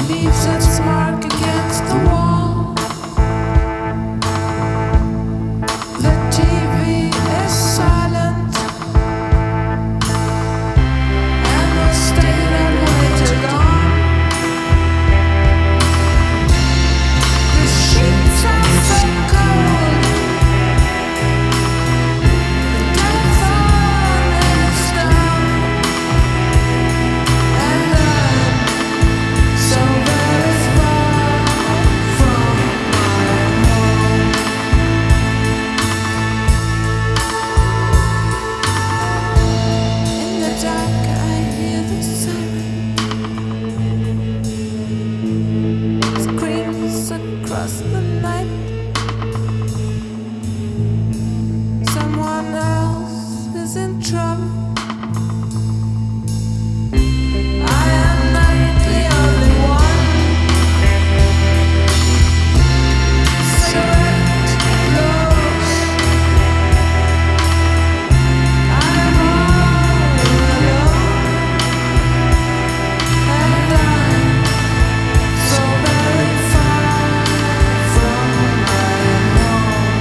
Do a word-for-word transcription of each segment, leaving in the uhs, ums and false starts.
leaves its mark against the wall. The T V is silent, and we'll stay that way till dawn. The sheets are so cold, the telephone is down, and I'm so very far from my home. In the dark I hear the siren, screams across the night. Someone else is in trouble. I am not the only one. Cigarette blows. I'm all alone, and I'm so very far from my home.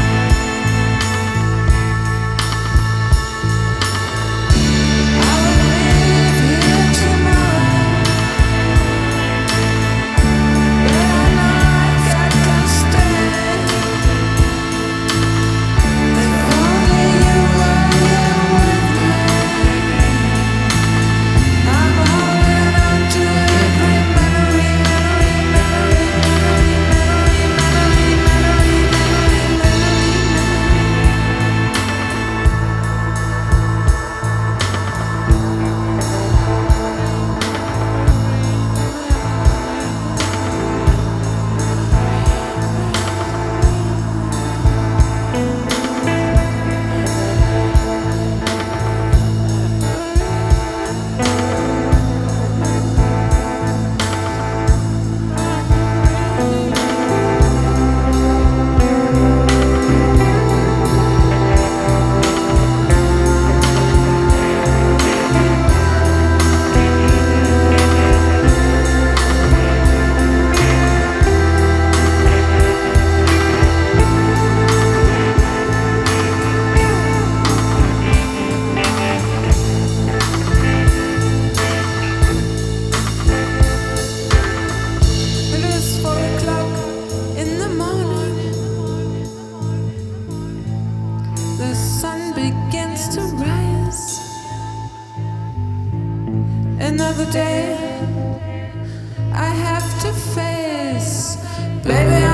I will leave here tomorrow, but I know I got to stay. If only you were here with me. I'm holding on to every memory, memory, memory, memory, memory, memory, memory, memory, memory. It is four o'clock in the morning. The sun begins to rise. Another day I have to face. Baby,